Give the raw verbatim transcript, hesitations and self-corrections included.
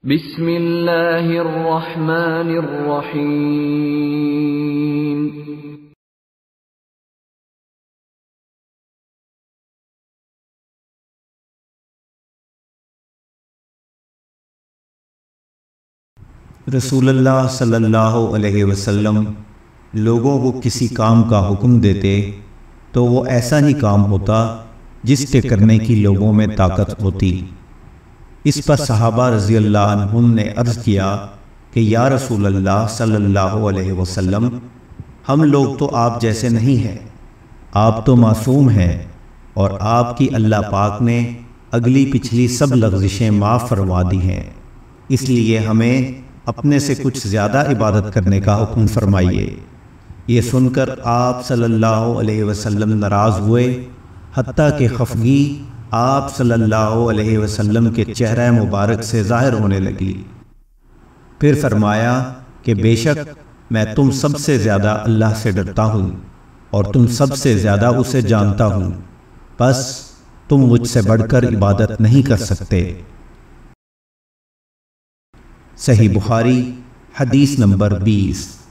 بسم اللہ الرحمن الرحیم۔ رسول اللہ صلی اللہ علیہ وسلم لوگوں کو کسی کام کا حکم دیتے تو وہ ایسا ہی کام ہوتا جس کے کرنے کی لوگوں میں طاقت ہوتی۔ اس پر صحابہ رضی اللہ عنہم نے عرض کیا کہ یا رسول اللہ صلی اللہ علیہ وسلم، ہم لوگ تو آپ جیسے نہیں ہیں، آپ تو معصوم ہیں اور آپ کی اللہ پاک نے اگلی پچھلی سب لغزشیں معاف فرما دی ہیں، اس لیے ہمیں اپنے سے کچھ زیادہ عبادت کرنے کا حکم فرمائیے۔ یہ سن کر آپ صلی اللہ علیہ وسلم ناراض ہوئے، حتیٰ کہ خفگی آپ صلی اللہ علیہ وسلم کے چہرہ مبارک سے ظاہر ہونے لگی۔ پھر فرمایا کہ بے شک میں تم سب سے زیادہ اللہ سے ڈرتا ہوں اور تم سب سے زیادہ اسے جانتا ہوں، بس تم مجھ سے بڑھ کر عبادت نہیں کر سکتے۔ صحیح بخاری حدیث نمبر بیس۔